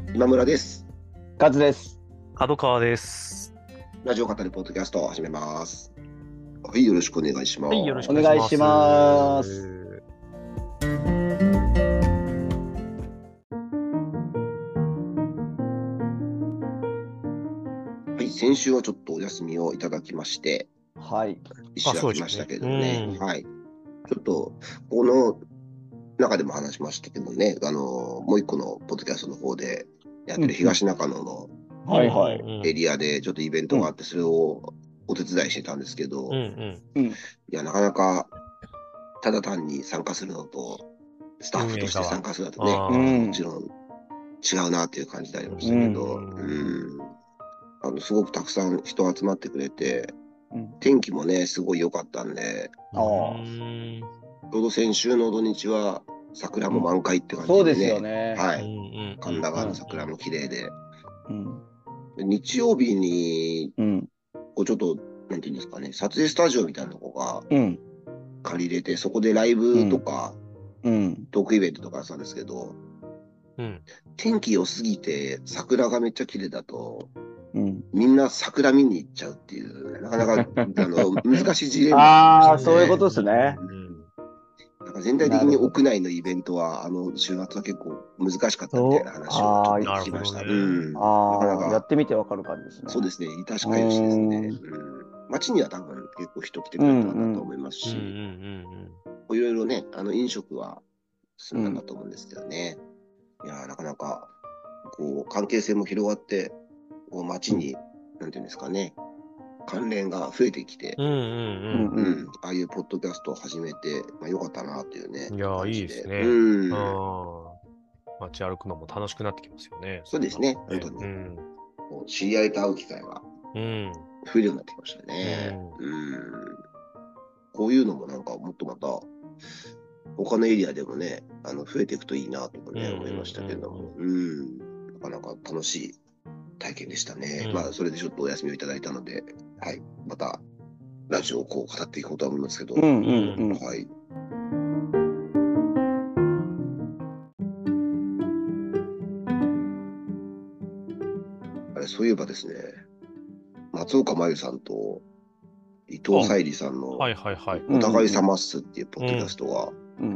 今村です。 カズです。 角川です。 ラジオ語るポッドキャストを始めます。はい、よろしくお願いします。 はい、よろしくおお願いします。 願いします。 はい、先週はちょっとお休みをいただきまして、 はい。 一週空きましたけどね。 うん。 はい。ちょっと、この中でも話しましたけどね、もう一個のポッドキャストの方でやってる東中野のはいはい。 エリアでちょっとイベントがあって、それをお手伝いしてたんですけど、いや、なかなかただ単に参加するのと、スタッフとして参加するのとね、もちろん違うなっていう感じでありましたけど、すごくたくさん人集まってくれて、天気もね、すごい良かったんで、ちょうど先週の土日は桜も満開って感じでね、 そうですよね。 はい。神田川の桜も綺麗で、日曜日に、こうちょっと、なんていうんですかね、撮影スタジオみたいなとこが借りれて、そこでライブとか、トークイベントとかしたんですけど、天気良すぎて桜がめっちゃ綺麗だと、みんな桜見に行っちゃうっていう、なかなか難しいジレンマああ、そういうことですね。 なんか全体的に屋内のイベントは、週末は結構難しかったみたいな話をちょっと聞きました。なかなかやってみてわかる感じですね。 そうですね、致し返しですね。街には多分結構人来てくれたんだと思いますし、いろいろね、飲食は済んだんだと思うんですけどね。いやー、なかなか、こう、関係性も広がって、こう、街に、なんていうんですかね、関連が増えてきて、ああいうポッドキャストを始めて、まあ、よかったなっていうね。 いや、いいですね。街歩くのも楽しくなってきますよね。 そうですね、本当に。こう知り合いと会う機会が増えるようになってきましたね。こういうのもなんかもっとまた、他のエリアでもね、増えていくといいなとかね、思いましたけども、なかなか楽しい体験でしたね。まあ、それでちょっとお休みをいただいたので、はい、また、ラジオをこう語っていこうと思いますけど、はい。あれ、そういえばですね、松岡真優さんと伊藤沙莉さんのお互いさまっすっていうポッドキャストが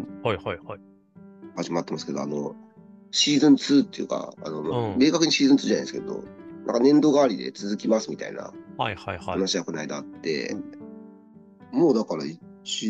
始まってますけど、シーズン2っていうか、明確にシーズン2じゃないですけど、なんか年度代わりで続きますみたいな話がこの間あって、もうだから1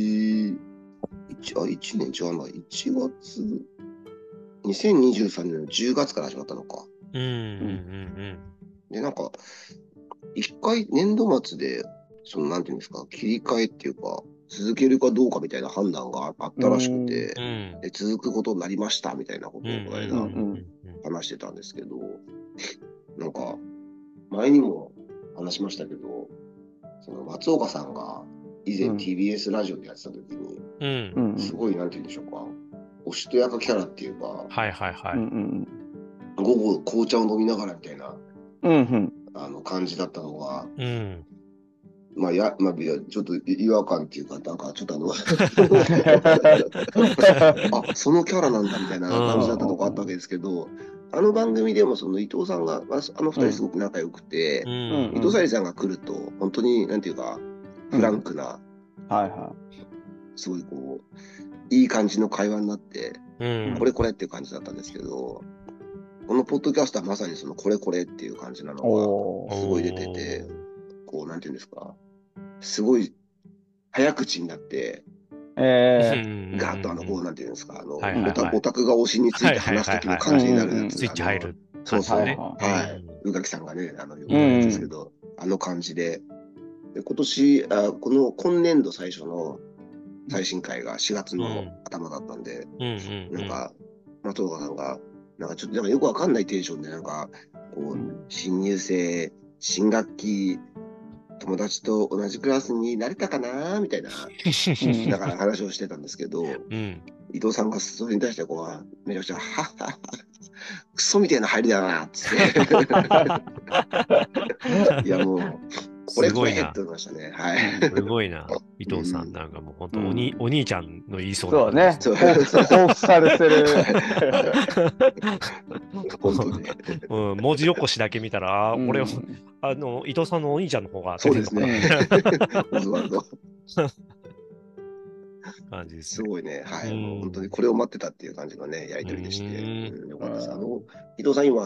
年違うな、1月、2023年の10月から始まったのか。で、なんか、一回年度末で、なんていうんですか、切り替えっていうか、続けるかどうかみたいな判断があったらしくて、で続くことになりましたみたいなことをこの間話してたんですけど、なんか、前にも話しましたけど、松岡さんが以前 TBS ラジオでやってた時に、すごい、なんていうんでしょうか、おしとやかキャラっていうか、午後紅茶を飲みながらみたいな、感じだったのが、まあ、ちょっと違和感っていうか、なんかちょっとあ、そのキャラなんだみたいな感じだったとこあったわけですけど、あの番組でも伊藤さんが、二人すごく仲良くて、伊藤沙莉さんが来ると、本当に、なんていうか、フランクな、すごいこう、いい感じの会話になって、これこれっていう感じだったんですけど、このポッドキャストはまさにこれこれっていう感じなのが、すごい出てて、こう、なんていうんですか、すごい早口になって、ガーッとこう、なんていうんですか、オタクが推しについて話すときの感じになるやつ。 スイッチ入る。 そうそう。はい。宇垣さんがね、よくやるんですけど、あの感じで。今年、今年度最初の最新回が4月の頭だったんで、なんか、松岡さんが、なんかちょっとよくわかんないテンションで、なんか、こう、新入生、新学期、友達と同じクラスになれたかなみたいな、だから話をしてたんですけど、伊藤さんがそれに対してこう、めちゃくちゃ、はっはっは、クソみたいな入りだな、つって。いやもう、 これすごいなって言いましたね。はい。 すごいな。伊藤さんなんかもう本当お兄ちゃんの言いそうそうね。 そう放布されてる。 本当に。 うん、文字起こしだけ見たら、 うん俺、伊藤さんのお兄ちゃんの方がそうで出てるすのかねな。 オズワルド。 感じですね。 すごいね。はい。 うんもう本当にこれを待ってたっていう感じのね、やりとりでして。 うんよかったです。伊藤さん今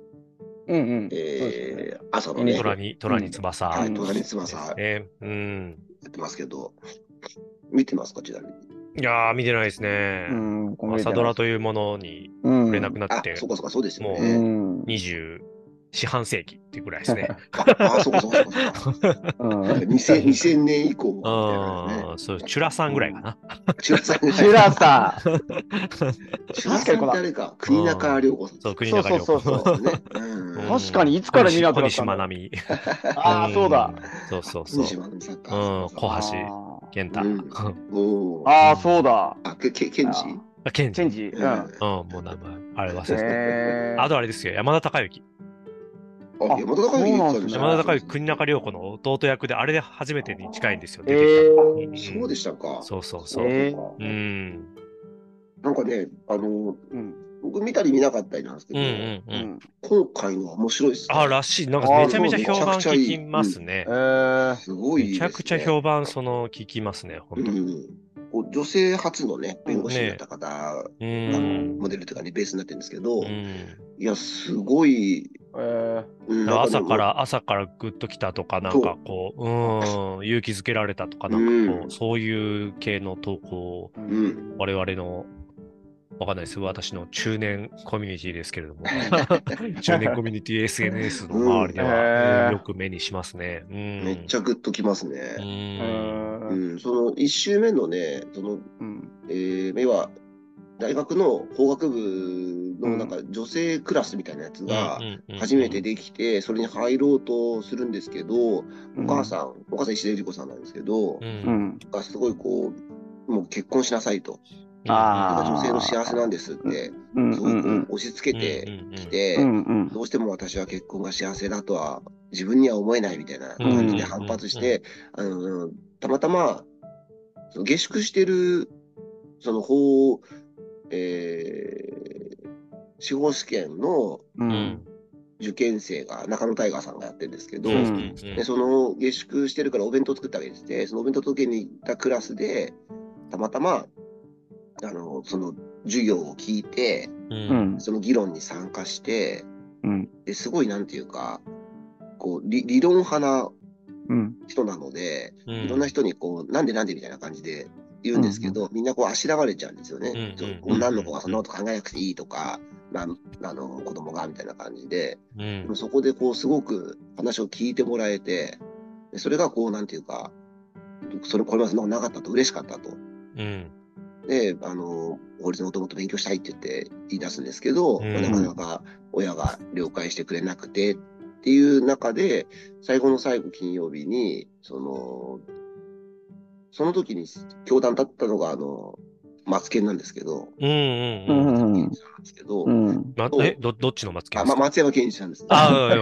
朝のね、 虎に翼。 はい、虎に翼やってますけど、見てますか、ちなみに。 いやー、見てないですね。朝ドラというものに触れなくなって、 そうかそうか、そうですよもね。 う20四半世紀っていうぐらいですね。 そうかそうかそうか。2000年以降みたいなそう、チュラさんぐらいかな。 チュラさん。 チュラさん。 チュラさんって誰か、国中涼子さん。 そう、国中涼子。 確かにいつから見なくなったんだ。 小西真奈美。 そうだ。 そうそうそう。小西真奈美さんか。 小橋健太。 そうだ。 ケンジ。もう名前、あれ忘れてた。あとあれですよ、山田孝之。 山田孝之、国中涼子の弟役で、あれで初めてに近いんですよ、出てきたの。そうでしたか。 そうそうそう。 なんかね、僕見たり見なかったりなんですけど、今回のは面白いですね。 らしい。なんかめちゃめちゃ評判聞きますね。 すごい。 めちゃくちゃ評判聞きますね、本当。 女性初のね、弁護士になった方がモデルというかね、ベースになってるんですけど、いや、すごい。 朝からグッときたとか、なんかこう、勇気づけられたとか、なんかこう、そういう系の投稿を、我々の、わかんないです。私の中年コミュニティですけれども。中年コミュニティ SNS の周りでは、よく目にしますね。 めっちゃグッときますね。その1周目のね、要は、大学の法学部のなんか女性クラスみたいなやつが初めてできて、それに入ろうとするんですけど、お母さん石田ゆり子さんなんですけど、がすごいこう、もう結婚しなさいと。女性の幸せなんですって、すごく押し付けてきて、どうしても私は結婚が幸せだとは自分には思えないみたいな感じで反発して、たまたま、下宿してる、その司法試験の受験生が中野大河さんがやってるんですけど、その下宿してるからお弁当作ったわけですね。そのお弁当届けに行ったクラスで、たまたま、その授業を聞いて、その議論に参加して、ですごいなんていうか、こう理論派な人なので、いろんな人にこう、なんでみたいな感じで言うんですけど、みんなこうあしらわれちゃうんですよね。女の子がそんなこと考えなくていいとか、子供がみたいな感じで、そこでこうすごく話を聞いてもらえて、それがこうなんていうか、これまでそんなことなかったと嬉しかったと。で、法律のもっと勉強したいって言い出すんですけど、なかなか親が了解してくれなくてっていう中で、最後の最後金曜日に、その時に教壇立ったのが、マツケンなんですけど、どっちのマツケンですか？ 松山ケンイチさんです。 イ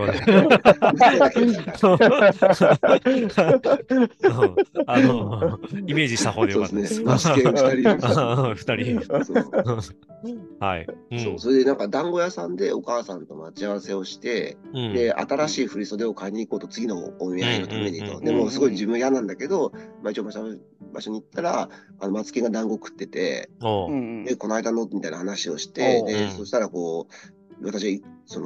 メージした方でよかったです。 マツケン2人いるんですよ。 2人。はい。 それでなんか団子屋さんでお母さんと待ち合わせをして、で、新しい振袖を買いに行こうと、次のお見合いのためにと。でもすごい自分嫌なんだけど、一応場所に行ったら、マツケンが団子食ってて、で、この間のみたいな話をして、で、そしたらこう、私、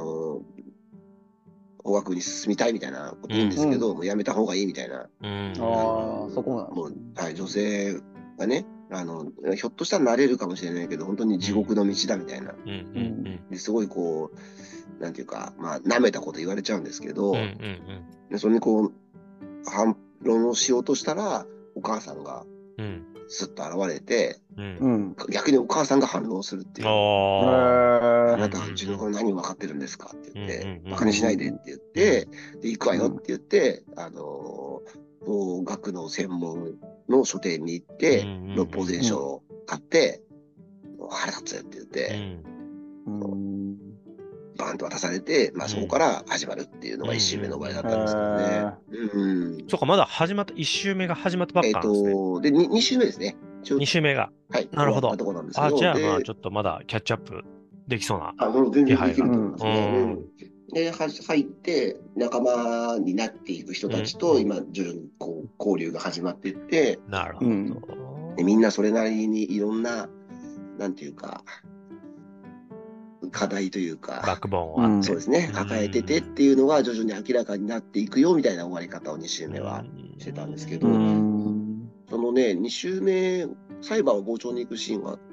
法学部に進みたいみたいなこと言うんですけど、もうやめた方がいいみたいな。 そこもう、女性がね、ひょっとしたらなれるかもしれないけど、本当に地獄の道だみたいな。ですごいこう、なんていうか、舐めたこと言われちゃうんですけど、それにこう、反論をしようとしたら、お母さんが、スッと現れて、逆にお母さんが反論するっていう。あなたはうちの子何分かってるんですかって言って、馬鹿にしないでって言って、で、行くわよって言って、法学の専門の書店に行って、六法全書を買って、腹立つって言って、 バーンと渡されて、まあ、そこから始まるっていうのが1周目の場合だったんですけどね。 そうか、まだ始まった、1周目が始まったばっかなんですね。 で、2周目ですね。 2周目が。 はい。 なるほど。 とこなんですけど。 じゃあ、まあ、ちょっとまだキャッチアップできそうな。 全然できると思いますね。で、入って、仲間になっていく人たちと、今、徐々にこう交流が始まっていって、 なるほど。 でみんなそれなりにいろんな、なんていうか、課題というか、 バックボーンをあって、 そうですね、抱えててっていうのが徐々に明らかになっていくよみたいな終わり方を2周目はしてたんですけど、そのね、2周目、裁判を傍聴に行くシーンがあって、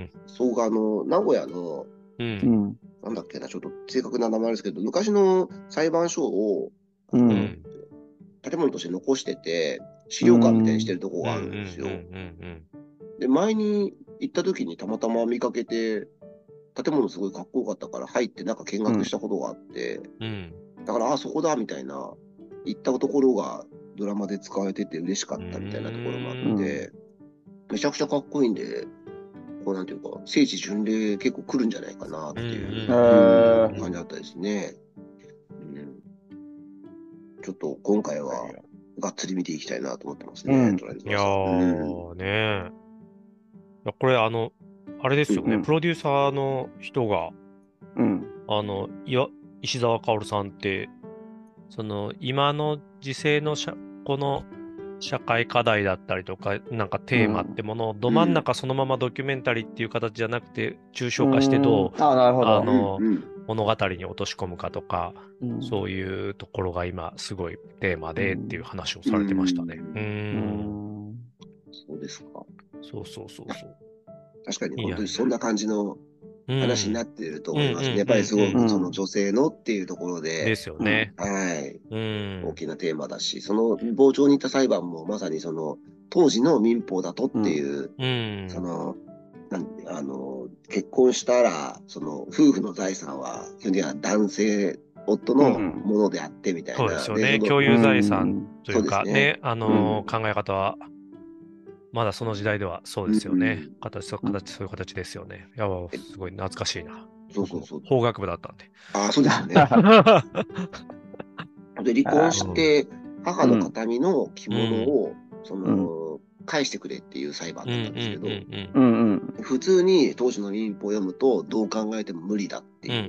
そうが名古屋の、なんだっけな、ちょっと正確な名前ですけど、昔の裁判所を、建物として残してて、資料館みたいにしてるとこがあるんですよ。で、前に行った時にたまたま見かけて、建物すごいかっこよかったから入ってなんか見学したことがあって、だから、そこだみたいな、行ったところがドラマで使われてて嬉しかったみたいなところもあって、めちゃくちゃかっこいいんで、こうなんていうか、聖地巡礼結構来るんじゃないかなっていう感じだったですね。ちょっと今回はがっつり見ていきたいなと思ってますね。 いやーねー。これあれですよね、プロデューサーの人が、石澤薫さんって、その今の時世のこの社会課題だったりとか、なんかテーマってものをど真ん中そのままドキュメンタリーっていう形じゃなくて、抽象化してどう、物語に落とし込むかとか、そういうところが今すごいテーマでっていう話をされてましたね。 そうですか。 そう。 確かに本当にそんな感じの話になっていると思いますね。やっぱりすごくその女性のっていうところで。 ですよね。 はい。大きなテーマだし、その傍聴に行った裁判もまさにその当時の民法だとっていう、その、結婚したら、その夫婦の財産は基本的には男性、夫のものであってみたいな。 そうですよね。共有財産というかね、考え方は、まだその時代ではそうですよね。そういう形ですよね。いや、すごい懐かしいな。 そう。 法学部だったんで。 そうですね。で、離婚して、母の形見の着物を、返してくれっていう裁判だったんですけど、普通に当時の民法を読むとどう考えても無理だっていう。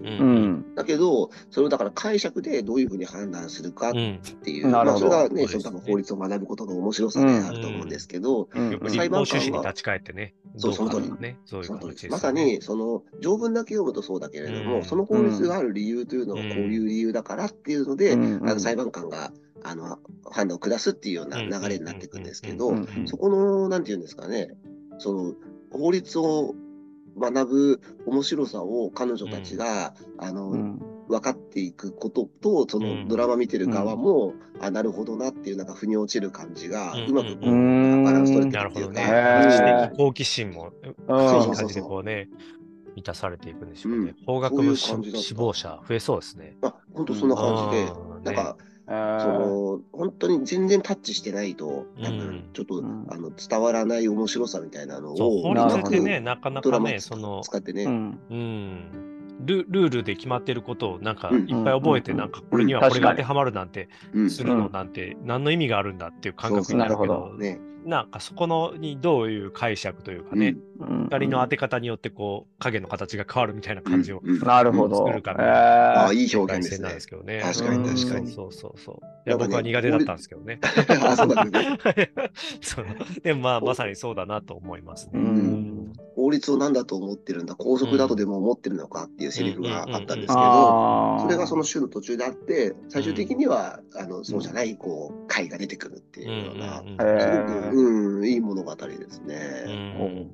だけど、それをだから解釈でどういうふうに判断するかっていう、それがね、その多分法律を学ぶことの面白さであると思うんですけど、 裁判官は立ち返ってね、 その通り。まさに、その条文だけ読むとそうだけれども、その法律がある理由というのはこういう理由だからっていうので、裁判官が判断を下すっていうような流れになっていくんですけど、そこの、なんていうんですかね、その、法律を学ぶ面白さを彼女たちが、分かっていくことと、そのドラマ見てる側も、なるほどなっていう、なんか腑に落ちる感じが、うまくバランス取れてるっていうか。 知的好奇心も、いい感じでこうね、満たされていくんでしょうね。法学部志望者増えそうですね。 本当そんな感じで、なんか、本当に全然タッチしてないと、多分ちょっと、伝わらない面白さみたいなのを、 法律ってね、なかなかね、 使ってね、 ルールで決まってることをなんかいっぱい覚えて、なんかこれにはこれが当てはまるなんてするのなんて何の意味があるんだっていう感覚になるけど、なんかそこにどういう解釈というかね、光の当て方によってこう影の形が変わるみたいな感じを作るかいい表現ですね。確かに。 そう。いや、僕は苦手だったんですけどね。 そうなんですね。 でもまさにそうだなと思いますね。 法律を何だと思ってるんだ、校則だとでも思ってるのかっていうセリフがあったんですけど、それがその週の途中であって、最終的にはそうじゃないこう回が出てくるっていうような、すごくいい物語ですね。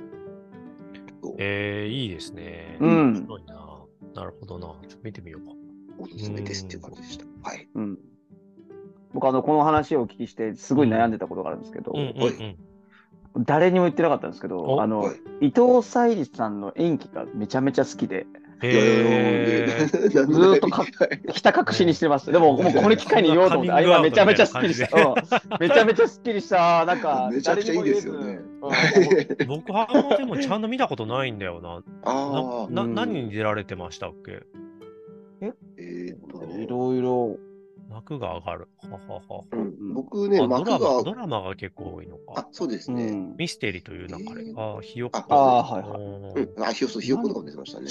いいですね。面白いな。なるほどな。ちょっと見てみようか。 おすすめですっていう感じでした。はい。 僕この話をお聞きしてすごい悩んでたことがあるんですけど、誰にも言ってなかったんですけど、伊藤沙莉さんの演技がめちゃめちゃ好きで、ずーっとひた隠しにしてます。でも、もうこれ機会に言おうと思って、今めちゃめちゃスッキリした。めちゃめちゃスッキリした。なんか、 めちゃくちゃいいですよね。 僕はでもちゃんと見たことないんだよな。何に出られてましたっけ？ いろいろ。 幕が上がる。 僕ね、 ドラマが結構多いのか。 あ、そうですね。 ミステリーという中で。ひよっこ。 ひよっことかも出てましたね。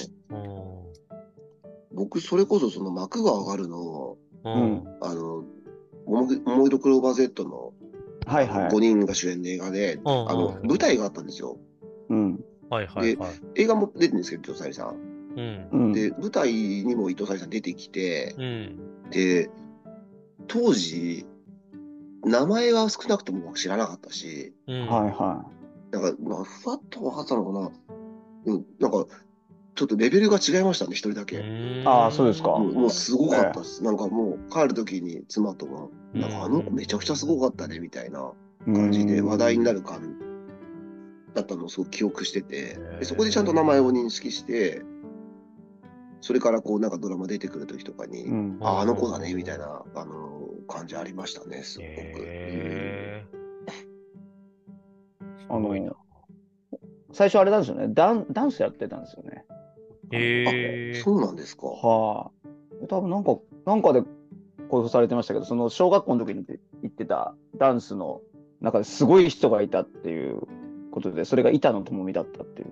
僕、それこそその幕が上がるの、ももいろクローバー Z の5人が主演の映画で、舞台があったんですよ。で、映画も出てるんですけど、伊藤沙莉さん。で、舞台にも伊藤沙莉さん出てきて、で、当時、名前は少なくとも知らなかったし、なんか、ふわっと分かったのかな。なんか、ちょっとレベルが違いましたね、一人だけ。 ああ、そうですか。 もうすごかったです。なんかもう帰るときに妻とも、なんかあの子めちゃくちゃすごかったね、みたいな感じで話題になる感だったのをすごく記憶してて、でそこでちゃんと名前を認識して、それからこうなんかドラマ出てくるときとかに、あの子だね、みたいな、感じありましたね、すごく。 最初あれなんですよね、ダンスやってたんですよね。 そうなんですか。 多分なんかで公表されてましたけど、その小学校の時に行ってたダンスの中ですごい人がいたっていうことで、それが板野友美だったっていう。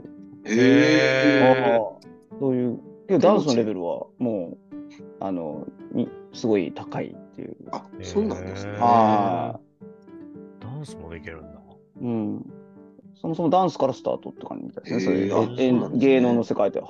そういう、ダンスのレベルはもう、すごい高いっていう。 あ、そうなんですね。 ダンスもできるんだ。 そもそもダンスからスタートって感じみたいですね。芸能の世界で。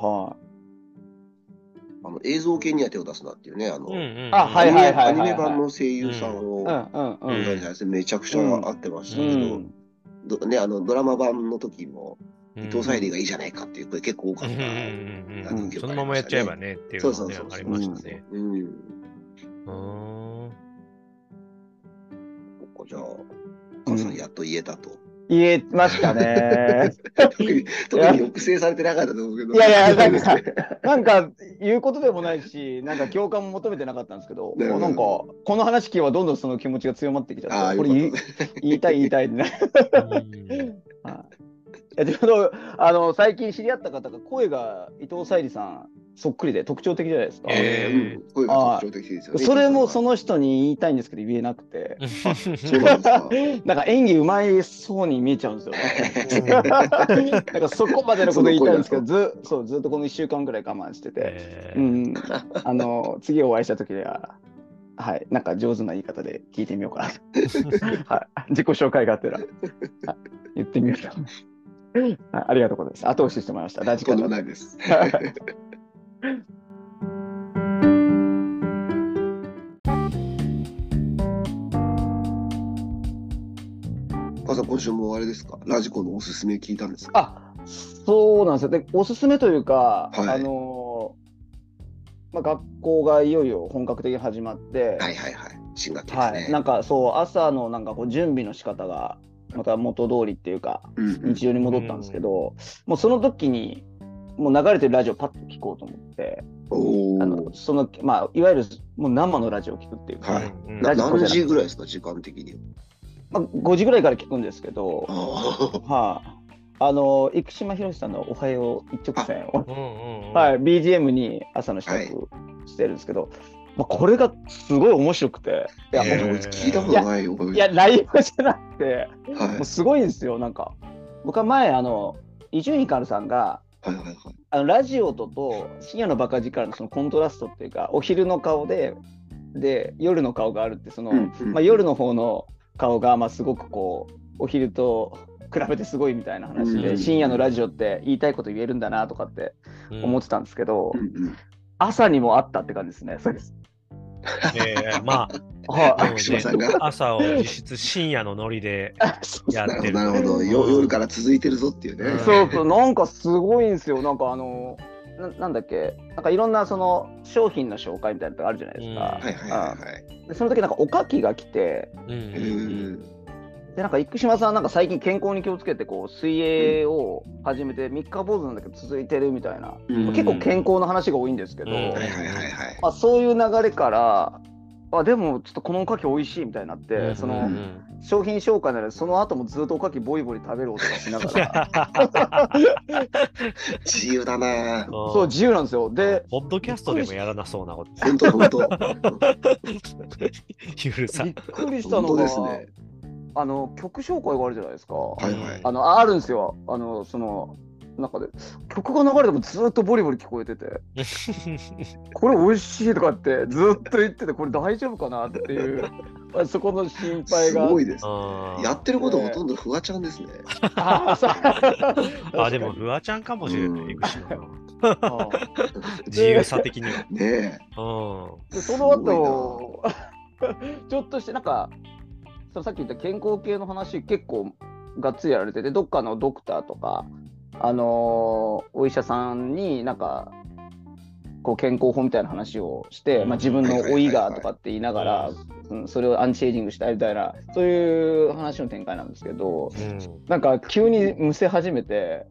映像系には手を出すなっていうね、アニメ版の声優さんをめちゃくちゃ合ってましたけど、ドラマ版の時も伊藤沙莉がいいじゃないかっていう声結構多かった。 そのままやっちゃえばねっていうのがありましたね。 じゃあ、母さんやっと言えたと。 言えましたね。 特に抑制されてなかったと思うけど。 なんか言うことでもないし、なんか共感も求めてなかったんですけど、なんかこの話聞けばどんどんその気持ちが強まってきちゃって、これ言いたいってね。最近知り合った方が声が伊藤沙莉さんそっくりで特徴的じゃないですか。 声が特徴的ですよね。 それもその人に言いたいんですけど言えなくて。なんか演技うまいそうに見えちゃうんですよね。なんかそこまでのこと言いたいんですけど、ずっとこの1週間ぐらい我慢してて、次お会いした時には、なんか上手な言い方で聞いてみようかなと。自己紹介があったら言ってみようと。ありがとうございます。後押ししてもらいました。大事とんでもないです。母さん、今週もあれですか、ラジコのおすすめ聞いたんですか？ そうなんですよ。で、おすすめというか、学校がいよいよ本格的に始まって、 新学期ですね。 なんかそう、朝のなんかこう準備の仕方が、また元通りっていうか、日常に戻ったんですけど、もうその時にもう流れてるラジオパッと聞こうと思って、いわゆるもう生のラジオを聞くっていうか、 何時ぐらいですか、時間的に？ 5時ぐらいから聞くんですけど、生島ヒロシさんのおはよう一直線をBGM に朝の支度してるんですけど、これがすごい面白くて、 聞いたことないよ。 いや、内容じゃなくて、もうすごいんですよ。なんか僕は前伊集院光さんがラジオと深夜のバカ力のそのコントラストっていうか、お昼の顔で夜の顔があるって、その夜の方の顔がすごくこうお昼と比べてすごいみたいな話で、深夜のラジオって言いたいこと言えるんだなとかって思ってたんですけど、朝にもあったって感じですね。そうです。 朝を実質深夜のノリでやってる。 なるほど、夜から続いてるぞっていうね。 そう、なんかすごいんですよ。なんかなんだっけ、なんかいろんなその商品の紹介みたいなのがあるじゃないですか。でその時なんかおかきが来て、でなんか生島さんなんか最近健康に気をつけてこう水泳を始めて3日坊主なんだけど続いてるみたいな、結構健康の話が多いんですけど、そういう流れからでもちょっとこのおかき美味しいみたいになって、その商品紹介ならその後もずっとおかきボリボリ食べる音がしながら自由だな。 そう、自由なんですよ。で、 ポッドキャストでもやらなそうなこと。 本当本当。 ゆるさ。 びっくりしたのが、 ね、 曲紹介があるじゃないですか。 はいはい。 あるんですよ。その中で曲が流れてもずっとボリボリ聞こえててこれ美味しいとかってずっと言ってて、これ大丈夫かなっていうそこの心配がすごいです、ね、やってることほとんどフワちゃんですね。 でもフワちゃんかもしれない、自由さ的にはね。 でその後ちょっとしてなんかさっき言った健康系の話結構がっつりやられてて、どっかのドクターとかお医者さんになんかこう健康法みたいな話をして、自分の老いがとかって言いながら、それをアンチエイジングしたいみたいな、そういう話の展開なんですけど、なんか急にむせ始めて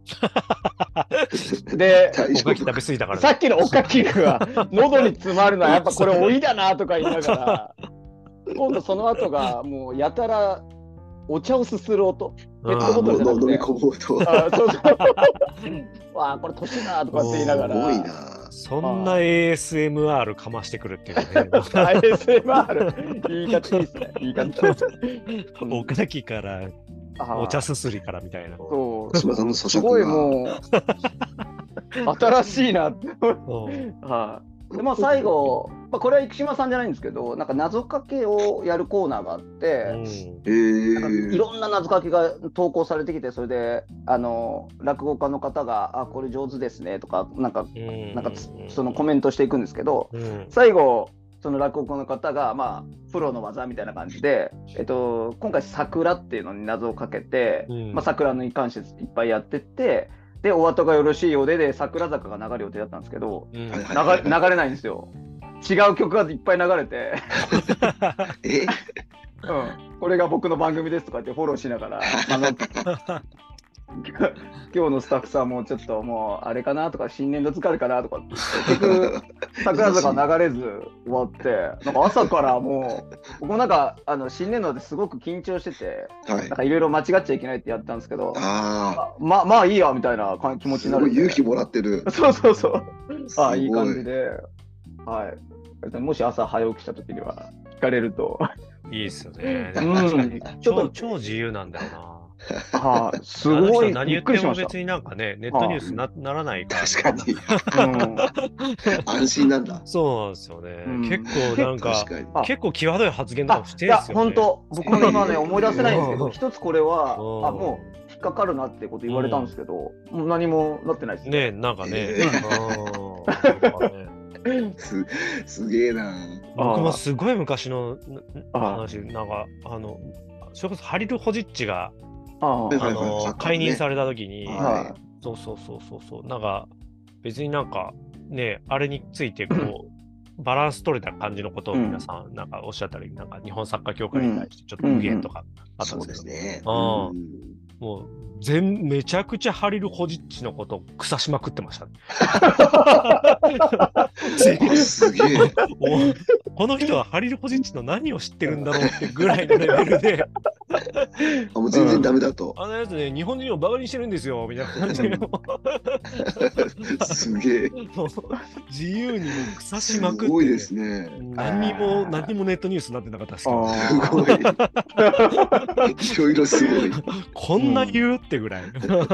でおかき食べ過ぎたから、 さっきのおかきが喉に詰まるのはやっぱこれ老いだなとか言いながら今度その後がもうやたらお茶をすする音、ペットボトルじゃなくて、 飲み込む音。 わあ、これ年だとかって言いながら。 すごいな。 そんな ASMR かましてくるっていうね。 ASMR 言い方いいですね。言い方。 おかきからお茶すすりからみたいな。 そう。 島さんの咀嚼がすごいもう新しいなって。で最後、これは生島さんじゃないんですけど、なんか謎かけをやるコーナーがあって、いろんな謎かけが投稿されてきて、それで落語家の方がこれ上手ですねとかなんかそのコメントしていくんですけど、最後その落語家の方がプロの技みたいな感じで、今回桜っていうのに謎をかけて、桜に関していっぱいやってって。で、お後がよろしいようで桜坂が流れる予定だったんですけど、流れないんですよ。違う曲がいっぱい流れてこれが僕の番組ですとかってフォローしながら今日のスタッフさんもちょっともうあれかなとか新年度疲れかなとか結局桜坂流れず終わってなんか朝からもう僕もなんか新年度ですごく緊張してて、なんかいろいろ間違っちゃいけないってやったんですけど、まあいいやみたいな気持ちになる。 勇気もらってる。 そういい感じで、もし朝早起きした時には聞かれるといいですよね。超自由なんだよな。 すごい。 何言っても別になんかね、ネットニュース ならないから。 確かに。安心なんだ。 そうなんですよね。結構なんか、結構際どい発言とかしてるんですよね。 本当、僕も今ね、思い出せないんですけど、一つこれは、もう引っかかるなってこと言われたんですけど、何もなってないですね。なんかね。 すげえな。 僕もすごい昔の話、なんか、それこそハリル・ホジッチが、解任された時に、そうなんか別になんかね、あれについてこうバランス取れた感じのことを皆さんなんかおっしゃったり、なんか日本サッカー協会に対してちょっと無限とかあったんですけど、ね、もうめちゃくちゃハリル・ホジッチのことを腐しまくってましたね。 すげえ。 この人はハリル・ホジッチの何を知ってるんだろうってぐらいのレベルでもう全然ダメだと。 あのやつね、日本人をバカにしてるんですよみたいな感じで。 すげえ。 自由にも腐しまくって、 すごいですね。 何もネットニュースになってなかったですけど。 すごい。いろいろすごい。 こんな言うってぐらい。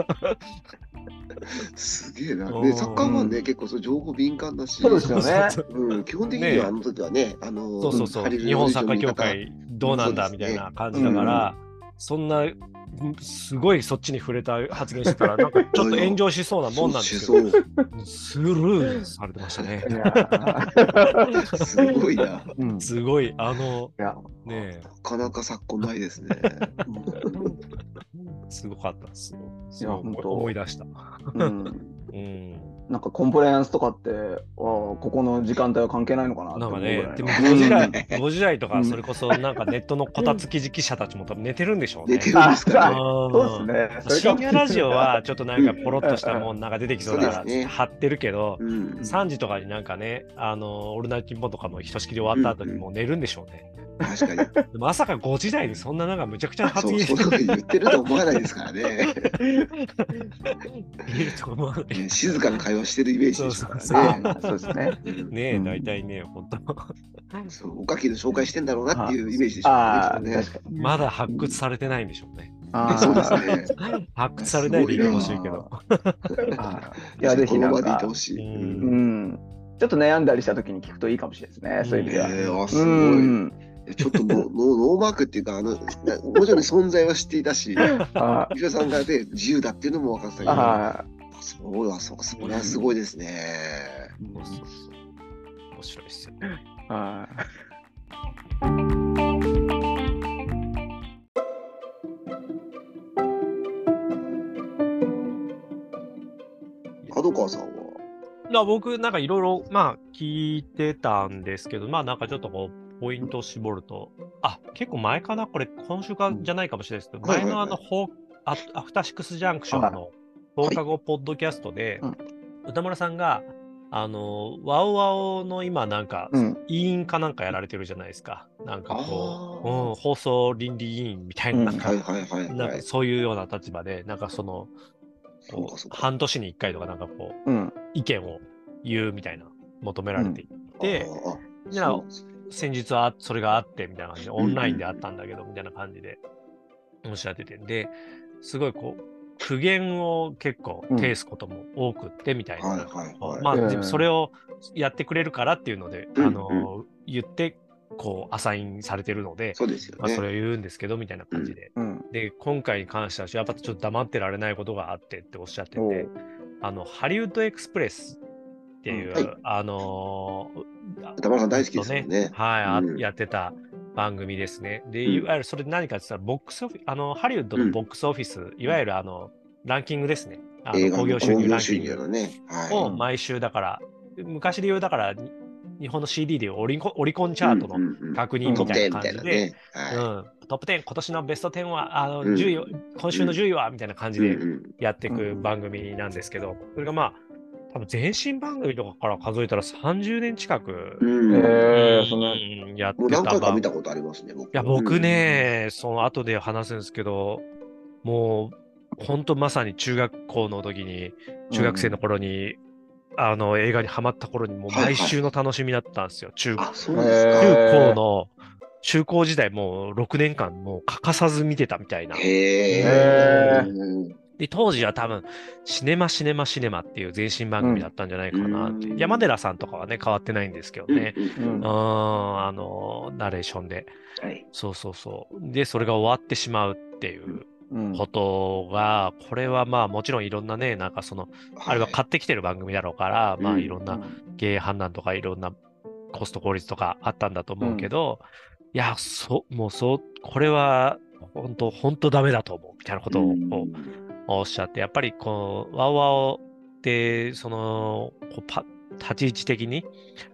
すげえな。ね、サッカーファンね、結構そう情報敏感だし。 そうですよね。 基本的にはあの時はね、 そう日本サッカー協会どうなんだみたいな感じだから、そんなすごいそっちに触れた発言してたらなんかちょっと炎上しそうなもんなんですけど、スルーされてましたね。 すごいな。 すごいね、なかなか昨今ないですね。 すごかったですよ。思い出した。 なんかコンプライアンスとかって、ここの時間帯は関係ないのかなってなんかね、 思うぐらいでも5時台とか、それこそなんかネットのこたつ記事記者たちも多分寝てるんでしょうね。 寝てるんですかね。 そうですね。 深夜ラジオはちょっとなんかポロッとしたもんなんか出てきそうだから貼ってるけど、3時とかになんかね、オールナイトニッポンとかもひとしきり終わった後にもう寝るんでしょうね。 確かに。 でも朝から5時台にそんななんかむちゃくちゃ発言してそう言ってると思わないですからね。静かな会話してるイメージですからね。 そうですね。 ねえ、大体ね、本当。 おかきで紹介してんだろうなっていうイメージでしょうね。 まだ発掘されてないんでしょうね。 そうですね。 発掘されないでいてほしいけど。 いや、ぜひなんか。 この場でいてほしい。 ちょっと悩んだりしたときに聞くといいかもしれないですね、そういう意味では。 すごい。ちょっとノーマークっていうか、もちろん存在は知っていたし、石田さんがね、自由だっていうのも分かってたけど、そうだ、それはすごいですね。 面白いですよね。 角川さんは僕、なんかいろいろ、聞いてたんですけど、なんかちょっとこう、ポイントを絞ると、結構前かな、これ、今週かじゃないかもしれないですけど、前のアフターシックスジャンクションの放課後ポッドキャストで、歌村さんが、ワオワオの今、なんか、委員かなんかやられてるじゃないですか。なんかこう、放送倫理委員みたいな、なんかそういうような立場で、なんかその、半年に1回とかなんかこう、意見を言うみたいな求められていて、先日はそれがあってみたいな感じでオンラインであったんだけどみたいな感じでおっしゃってて、ですごいこう苦言を結構呈すことも多くってみたいな、でもそれをやってくれるからっていうので、言ってこうアサインされてるので、 そうですよね。 それを言うんですけどみたいな感じで、で今回に関してはやっぱちょっと黙ってられないことがあってっておっしゃってて、ハリウッドエクスプレスっていう、 歌丸さん大好きですよね。 やってた番組ですね。で、いわゆるそれ何かって言ったらハリウッドのボックスオフィス、いわゆるランキングですね。興行収入ランキングを毎週だから、昔で言うだから日本の CD でいうオリコンチャートの確認みたいな感じで、トップ10、今年のベスト10は、10位、今週の10位はみたいな感じでやっていく番組なんですけど、それが多分前身番組とかから数えたら30年近くやってた。 何回か見たことありますね、僕。 いや、僕ね、その後で話すんですけど、もう、本当まさに中学校の時に、中学生の頃に、映画にハマった頃にもう毎週の楽しみだったんですよ。中高時代もう6年間もう欠かさず見てたみたいな。で、当時は多分、シネマっていう前身番組だったんじゃないかなって。山寺さんとかはね、変わってないんですけどね。ナレーションで。そう。で、それが終わってしまうっていうことが、これはもちろんいろんなね、なんかあれは買ってきてる番組だろうから、いろんな経営判断とかいろんなコスト効率とかあったんだと思うけど、いや、これは本当ダメだと思うみたいなことをおっしゃって、やっぱりこうワオワオって立ち位置的に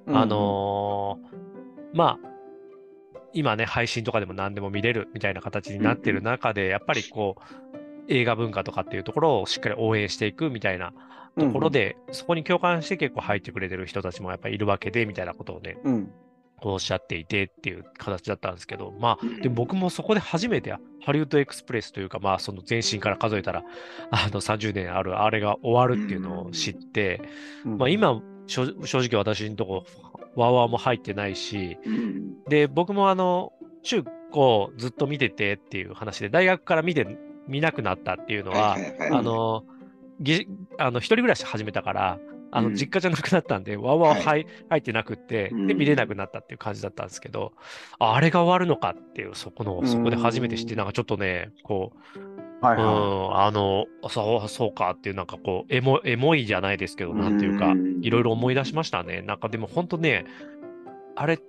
今ね配信とかでも何でも見れるみたいな形になってる中で、やっぱりこう映画文化とかっていうところをしっかり応援していくみたいなところで、そこに共感して結構入ってくれてる人たちもやっぱりいるわけでみたいなことをね、おっしゃっていてっていう形だったんですけど、で僕もそこで初めてハリウッドエクスプレスというか、その前身から数えたら30年あるあれが終わるっていうのを知って、今正直私のとこワーワーも入ってないし、で僕も中高ずっと見ててっていう話で、大学から見なくなったっていうのは、一人暮らし始めたから、実家じゃなくなったんで、ワーワー入ってなくって、で、見れなくなったっていう感じだったんですけど、あれが終わるのかっていう、そこで初めて知って、なんかちょっとね、こう、そうかっていう、なんかこう、エモいじゃないですけど、なんていうか、いろいろ思い出しましたね。なんかでも本当ね、あれって、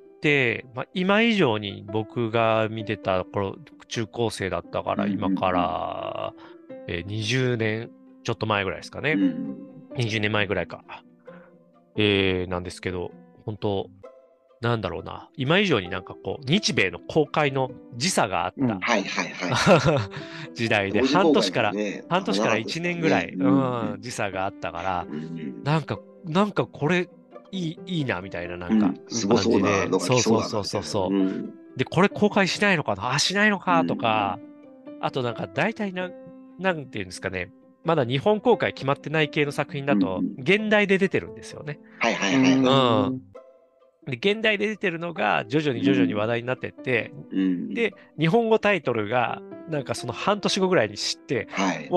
今以上に僕が見てた頃、中高生だったから、今から、20年ちょっと前ぐらいですかね。 20年前ぐらいか。なんですけど、本当なんだろうな。今以上になんかこう、日米の公開の時差があった、 はいはいはい、時代で、 同時公開がね、 半年から1年ぐらい、時差があったから、なんかこれ、いいな、みたいな、なんか、 すごそうなのが来そうだな。 そう。で、これ公開しないのかな、しないのか、とか、あとなんか大体なんていうんですかね、まだ日本公開決まってない系の作品だと、現代で出てるんですよね。 はいはいはい。 で、現代で出てるのが徐々に話題になってって、で、日本語タイトルが、なんかその半年後ぐらいに知って、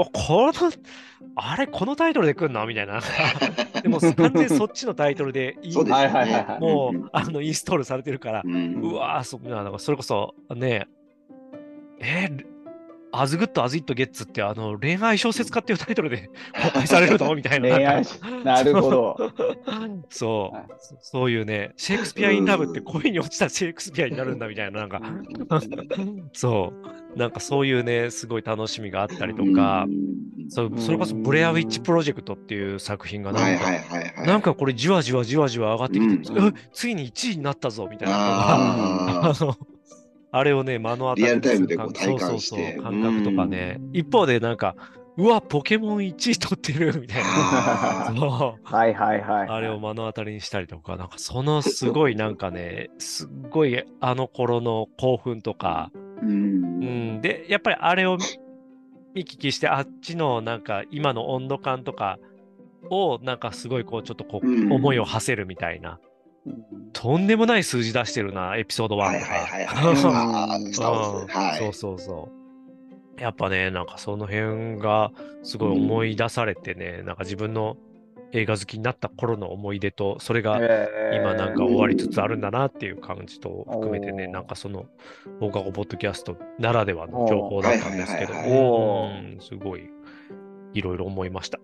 このタイトルで来んのみたいな。でも完全にそっちのタイトルでいいんですよね。もう、インストールされてるから、うわぁ、なんかそれこそ、ね、アズグッド・アズ・イット・ゲッツって恋愛小説家っていうタイトルで公開されるのみたいな。 恋愛なるほど。 そういうね、シェイクスピア・イン・ラブって恋に落ちたシェイクスピアになるんだみたいな、なんかなんかそういうね、すごい楽しみがあったりとか、それこそブレアウィッチ・プロジェクトっていう作品がなんかこれじわじわ上がってきて、ついに1位になったぞみたいなのが、あれをね、目の当たりにする感覚とかね。一方でなんか、うわ、ポケモン1位取ってるみたいな。あれを目の当たりにしたりとか、なんかそのすごいなんかね、すっごいあの頃の興奮とか、で、やっぱりあれを見聞きして、あっちのなんか今の温度感とかをなんかすごいこうちょっとこう思いを馳せるみたいな。とんでもない数字出してるな、エピソード1とか。そう。やっぱね、なんかその辺がすごい思い出されてね、なんか自分の映画好きになった頃の思い出と、それが今なんか終わりつつあるんだなっていう感じと含めてね、なんかその放課後ポッドキャストならではの情報だったんですけど、すごいいろいろ思いました。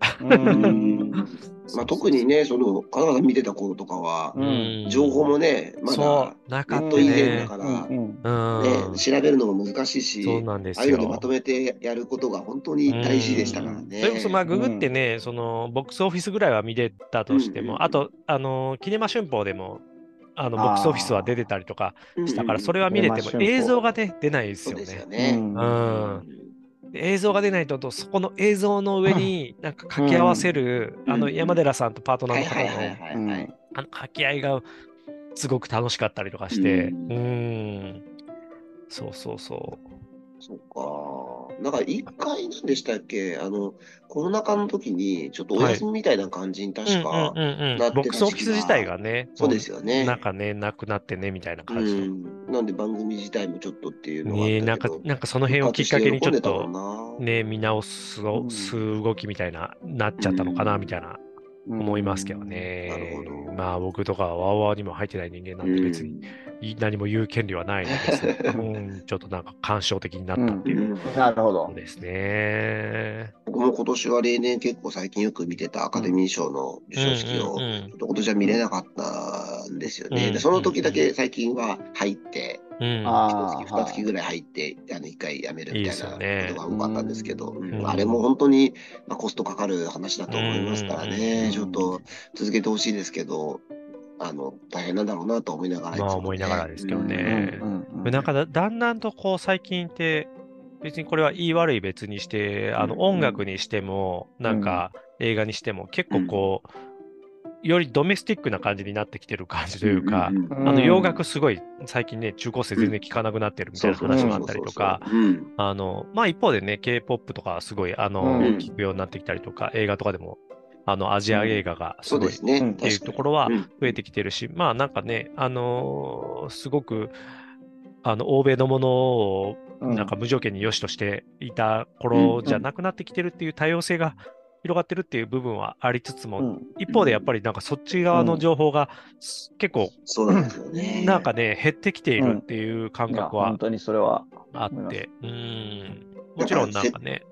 特にね、カナダ見てた頃とかは、情報もね、まだネット以前だから、調べるのも難しいし、ああいうのでまとめてやることが本当に大事でしたからね。 それこそググってね、そのボックスオフィスぐらいは見れたとしても、あと、キネマ旬報でも、ボックスオフィスは出てたりとかしたから、それは見れても映像がね、出ないですよね。映像が出ないと、そこの映像の上になんか掛け合わせる、山寺さんとパートナーの方の掛け合いがすごく楽しかったりとかして、そう。 そうか。なんか一回何でしたっけ、コロナ禍の時にちょっとお休みみたいな感じに確かなってた時期が、 ボックスオフィス自体がね、 そうですよね。 なんかね、なくなってね、みたいな感じなんで番組自体もちょっとっていうのがあったけど、 なんかその辺をきっかけにちょっとね、見直す動きみたいなっちゃったのかな、みたいな思いますけどね。 なるほど。 まあ僕とかはワーワーにも入ってない人間なんで別に何も言う権利はないのですちょっとなんか感傷的になったっていうことですね。 僕も今年は例年結構最近よく見てたアカデミー賞の授賞式を、ちょっと今年は見れなかったんですよね。でその時だけ最近は入って、1月2月ぐらい入って、1回やめるみたいなことが多かったんですけど、あれも本当にコストかかる話だと思いますからね、ちょっと続けてほしいですけど、大変なんだろうなと思いながら、 思いながらですけどね。なんかだんだんとこう最近って、別にこれはいい悪い別にして、音楽にしても、なんか映画にしても、結構こう、よりドメスティックな感じになってきてる感じというか、洋楽すごい最近ね、中高生全然聴かなくなってるみたいな話もあったりとか、まあ一方でね、K-POP とかすごい、聴くようになってきたりとか、映画とかでも、アジア映画がすごいっていうところは増えてきてるし、まあなんかね、すごく、欧米のものをなんか無条件に良しとしていた頃じゃなくなってきてるっていう多様性が広がってるっていう部分はありつつも、一方でやっぱりなんかそっち側の情報が結構、なんかね、減ってきているっていう感覚は本当にそれはあって、もちろんなんかね、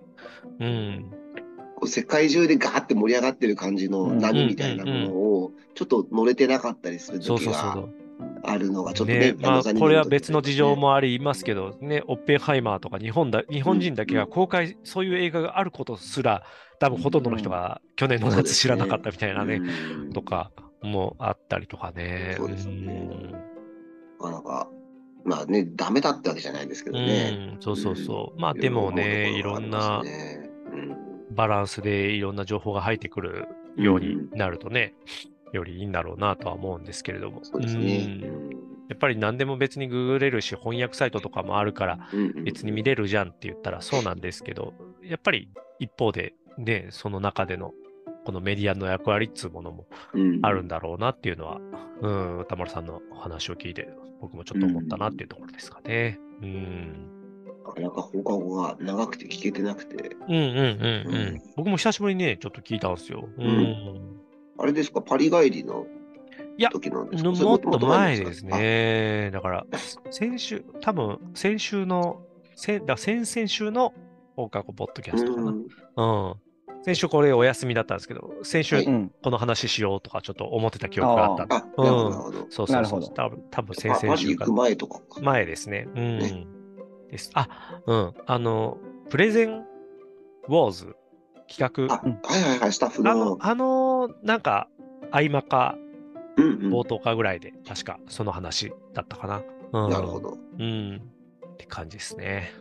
世界中でガーって盛り上がってる感じの波みたいなものをちょっと乗れてなかったりする時があるのがちょっとね、 まあ、これは別の事情もありますけど、ね、オッペンハイマーとか日本人だけが公開、そういう映画があることすら、多分ほとんどの人が去年の夏知らなかったみたいなね、とかもあったりとかね。 そうですね。なんか、まあね、ダメだってわけじゃないですけどね。 そうそうそう。まあでもね、いろんなバランスでいろんな情報が入ってくるようになるとね、よりいいんだろうなとは思うんですけれども。 そうですね。 やっぱり何でも別にググれるし、翻訳サイトとかもあるから、別に見れるじゃんって言ったらそうなんですけど、やっぱり一方でね、その中でのこのメディアの役割っていうものもあるんだろうなっていうのは、歌丸さんのお話を聞いて、僕もちょっと思ったなっていうところですかね。 なかなか放課後が長くて聞けてなくて。 僕も久しぶりにね、ちょっと聞いたんですよ。 あれですか、パリ帰りの時なんですか？ もっと前ですね。だから、先週の、先々週の放課後ポッドキャストかな。先週これお休みだったんですけど、先週この話しようとかちょっと思ってた記憶があった。 なるほど。 そうそうそう。多分先々週か。 前とか。 前ですね。です。プレゼンウォーズ企画。 スタッフの。 なんか、合間か、冒頭かぐらいで、確かその話だったかな。 なるほど。 って感じですね。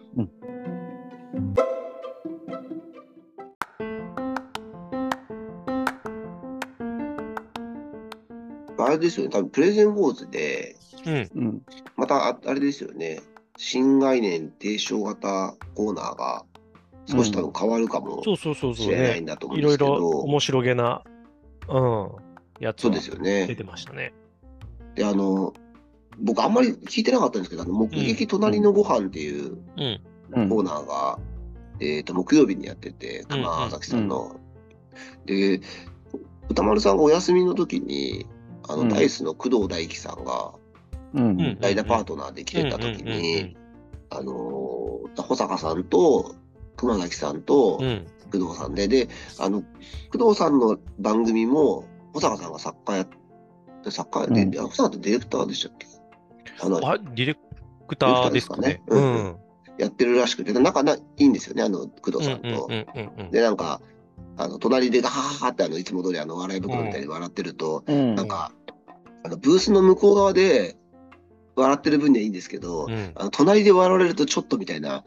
あれですよね、多分プレゼンウォーズで、またあれですよね、新概念提唱型コーナーが少し多分変わるかもしれないんだと思うんですけど、 いろいろ面白げな、やつが出てましたね。 で、僕あんまり聞いてなかったんですけど、目撃隣のご飯っていうコーナーが、木曜日にやってて、熊崎さんの。で、歌丸さんがお休みの時に、ダイスの工藤大樹さんが、代打パートナーで来てた時に、保坂さんと熊崎さんと工藤さんで、工藤さんの番組も、保坂さんが作家で、保坂さんってディレクターでしたっけ？ ディレクターですかね。 やってるらしくて、仲いいんですよね、工藤さんと。で、なんか、隣でガハハっていつも通り笑い袋みたいに笑ってると、なんか、ブースの向こう側で笑ってる分にはいいんですけど、隣で笑われるとちょっとみたいな、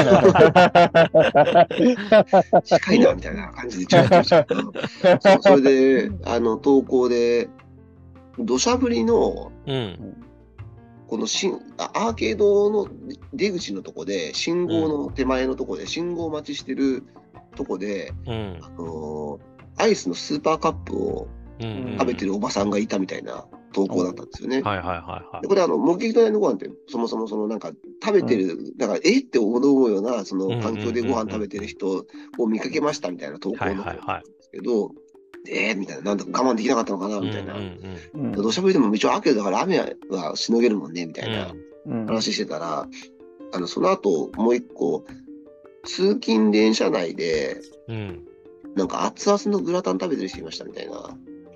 近いなみたいな感じでちょっとそれで、投稿で、土砂降りの、このアーケードの出口のとこで、信号の手前のとこで、信号待ちしてるとこで、アイスのスーパーカップを食べてるおばさんがいたみたいな投稿だったんですよね。でこれ目撃隣のご飯ってそもそもなんか食べてる、だからって思うようなその環境でご飯食べてる人を見かけましたみたいな投稿のなんですけど、みたいな、なんだか我慢できなかったのかなみたいな。土砂降りでも一応雨だから雨はしのげるもんねみたいな話してたら、その後もう一個、通勤電車内で、なんか熱々のグラタン食べてる人いましたみたいな。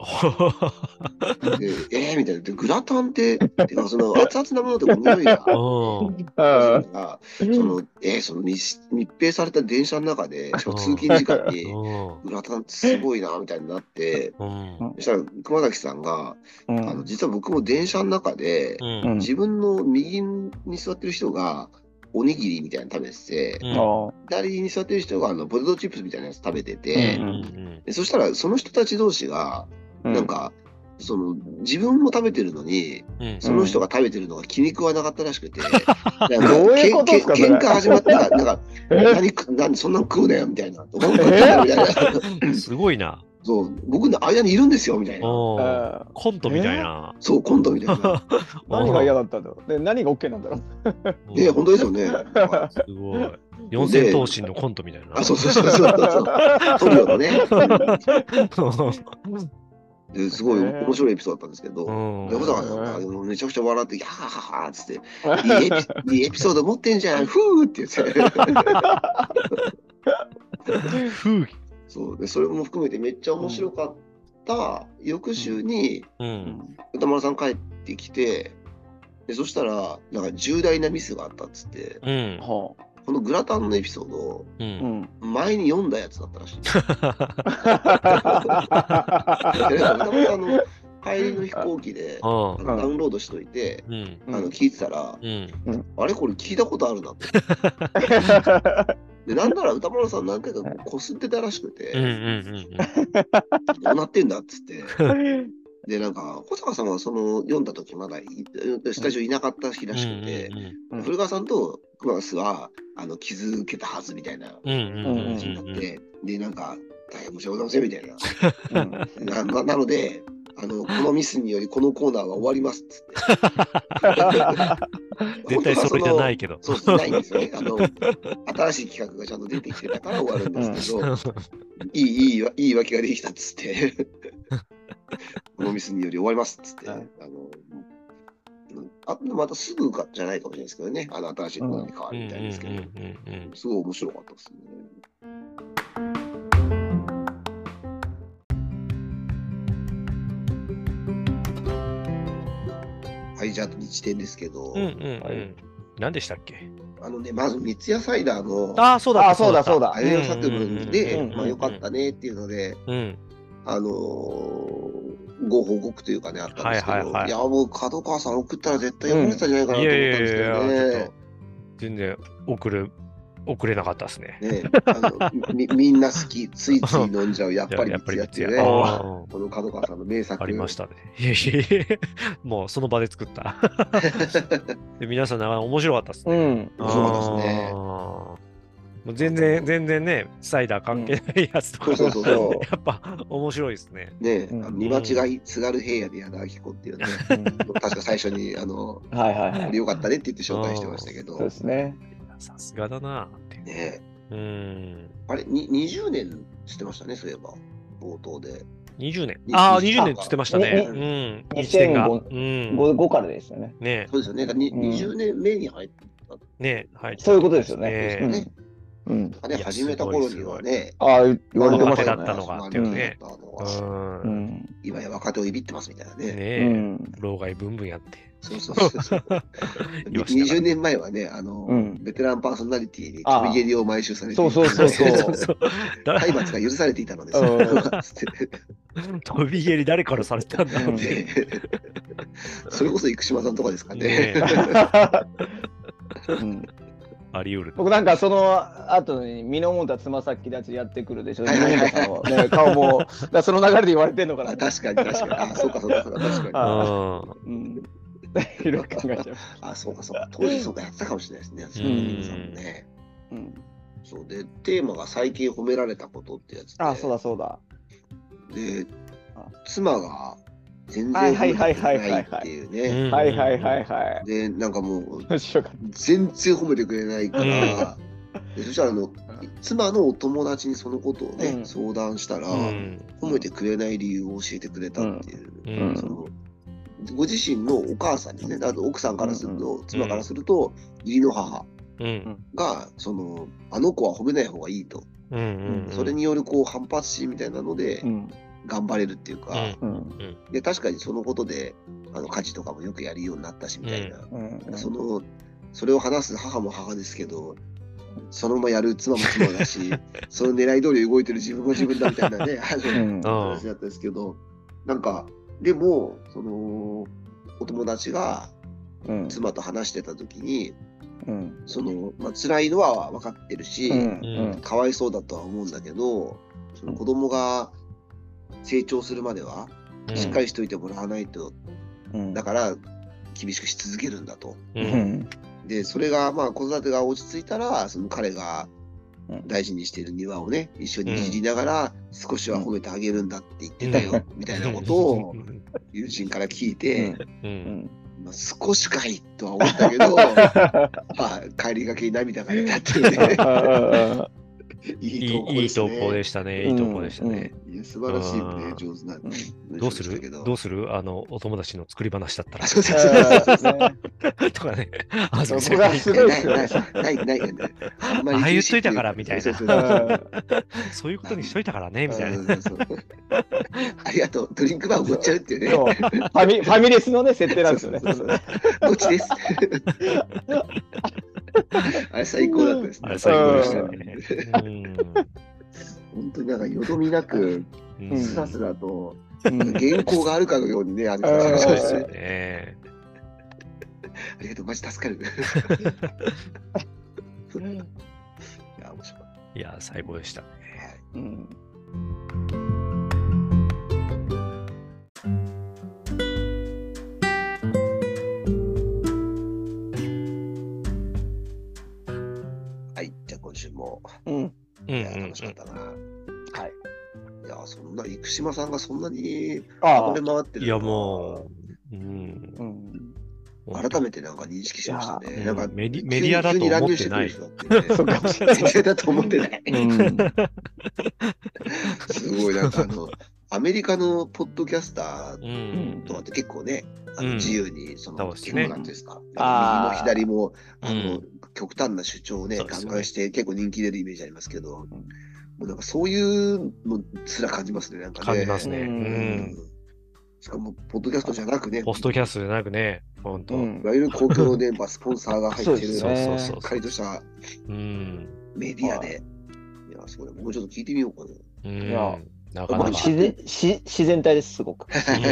みたいな。で、グラタンって、その熱々なものって匂いが、その密閉された電車の中で、しかも通勤時間に、グラタンってすごいな、みたいになって、そしたら熊崎さんが、実は僕も電車の中で、自分の右に座ってる人が、おにぎりみたいなの食べてて、左に座ってる人がポテトチップスみたいなやつ食べてて、そしたらその人たち同士が、なんか、自分も食べてるのに、その人が食べてるのが気に食わなかったらしくて、喧嘩始まったら、なんか、何そんなん食うなよみたいな。 すごいな。 そう、僕の間にいるんですよみたいな。 コントみたいな。 そう、コントみたいな。 何が嫌だったんだろう。で、何が OK なんだろう。本当ですよね。 すごい。四千頭身のコントみたいな。 そう。トリオのね。ですごい面白いエピソードだったんですけど、保坂さんがめちゃくちゃ笑って、やはははっつって、いいエピソード持ってんじゃん、ふーって言って。 ふー。 そうで、それも含めてめっちゃ面白かった翌週に、歌丸さん帰ってきて、 でそしたらなんか重大なミスがあったっつって、このグラタンのエピソードを前に読んだやつだったらしい。帰りの飛行機でダウンロードしといて、聞いてたら、あれこれ聞いたことあるなって。でなんなら歌丸さん何回かこすってたらしくて、どうなってんだっつって。でなんか小坂さんはその読んだ時まだスタジオいなかった日らしくて、古川さんと熊楠は気づけたはずみたいな感じになって、でなんか大変申し訳ございませんみたいな。なのでこのミスによりこのコーナーは終わりますっつって。 絶対それじゃないけど。 そうないんですよね。新しい企画がちゃんと出てきてたから終わるんですけど、いいわけができたっつって。このミスにより終わりますっつって。またすぐじゃないかもしれないですけどね。新しいコーナーに変わるみたいですけど、すごい面白かったですね。はい、じゃあ日展ですけど、 何でしたっけ？ まず三ツ矢サイダーのそうだあれの作文で良かったねっていうので、ご報告というかねあったんですけど、いやもう角川さん送ったら絶対読まれたんじゃないかなと思ったんですけどね。 全然遅れなかったですね。 みんな好き、ついつい飲んじゃう、やっぱり三ツ矢っていうね。この角川さんの名作。 ありましたね。もうその場で作った。で皆さん面白かったですね。 面白かったですね。 もう全然ね、サイダー関係ないやつとか、やっぱ面白いですね。 ね、見間違い、津軽平野で矢田亜希子っていうね、確か最初に、よかったねって言って紹介してましたけど。 そうですね。 さすがだなってね。あれ、20年知ってましたね、そういえば、冒頭で。 20年。20年知ってましたね。 2005からですよね。 そうですよね。20年目に入った。 ね、そういうことですよね。 始めた頃にはね、 言われてましたね。若手だったのがっていうね。 今や若手をいびってますみたいなね。 老害ブンブンやって。 そう。20年前はね、ベテランパーソナリティに飛び蹴りを毎週されていた。そう。体罰が許されていたのです。 飛び蹴り誰からされたんだろうね。 それこそ生島さんとかですかね。 あり得る。 僕なんかその後に身のもんだつま先立ちやってくるでしょ。顔もその流れで言われてんのかな。 確かに。そうか確かに。 いろいろ考えちゃう。 そうか。当時そうかやってたかもしれないですね。そうでテーマが最近褒められたことってやつで。 そうだ。 で妻が全然褒めてくれないっていうね。でなんかもう全然褒めてくれないからそしたら妻のお友達にそのことをね相談したら褒めてくれない理由を教えてくれたっていうご自身のお母さんにね奥さんからすると妻からすると義理の母があの子は褒めない方がいいとそれによる反発心みたいなので頑張れるっていうか、で確かにそのことで家事とかもよくやるようになったしみたいな、それを話す母も母ですけどそのままやる妻も妻だしその狙い通り動いてる自分も自分だみたいなね話だったんですけど、なんかでもお友達が妻と話してた時に、辛いのは分かってるし、かわいそうだとは思うんだけど子供が成長するまではしっかりしといてもらわないと、だから厳しくし続けるんだと。でそれが子育てが落ち着いたら彼が大事にしている庭をね一緒にいじりながら少しは褒めてあげるんだって言ってたよ、みたいなことを友人から聞いて、少しかいとは思ったけど帰りがけに涙が出たっていうね。 いい投稿でしたね。いい投稿でしたね。 素晴らしいね、上手な。 どうするお友達の作り話だったら。とかね。 そこがすごいですよね。 あ言っといたからみたいな。そういうことにしといたからねみたいな。 ありがとう。ドリンクバーおごっちゃうっていうね。 ファミレスのね、設定なんですよね。 どっちです。あれ最高だったですね。 あれ最高でしたね。 本当になんかよどみなく、スラスラと原稿があるかのようにね、 そうですよね。 ありがとう、マジ助かる。いや、面白かった。 いや、最高でしたね。 はい、じゃあ今週も楽しかったな。はい。いや、そんな生島さんがそんなに暴れ回ってる。 いや、もう、 改めてなんか認識しましたね。なんかメディアだと思ってない。 そうかもしれない。メディアだと思ってない。すごいなんかアメリカのポッドキャスターとかって結構ね、自由にその結構なんていうんですか、右も左も極端な主張をね、考えして結構人気出るイメージありますけど、もうなんかそういうのすら感じますね。なんかね。 感じますね。 しかもポッドキャストじゃなくね。 ポッドキャストじゃなくね、本当。 いわゆる公共の電波スポンサーが入ってるしっかりとしたメディアで、いやそれもうちょっと聞いてみようかな。 いや。自然体です、すごく。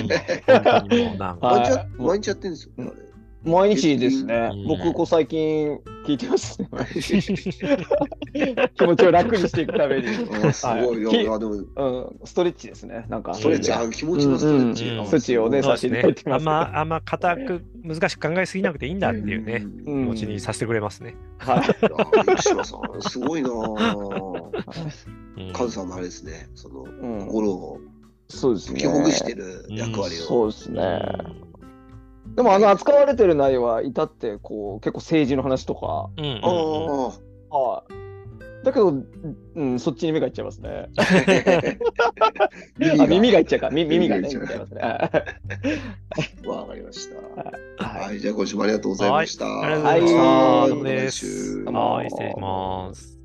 毎日やってるんですよね。 毎日ですね。僕、最近聞いてますね。気持ちを楽にしていくために。 すごい。 ストレッチですね。なんか、 ストレッチ、気持ちのストレッチ。 スッチをね、させていただいてます。 あんま固く、難しく考えすぎなくていいんだっていうね、気持ちにさせてくれますね。 はい。生島さん、すごいなカズさんのあれですね、その、心を解きほぐしてる役割を。 そうですね。でも扱われてる内容は至って結構政治の話とか。だけど、そっちに目がいっちゃいますね。耳がいっちゃうか。耳がね。 わかりました。はい、じゃあ今週もありがとうございました。 ありがとうございました。どうもです。はい、失礼します。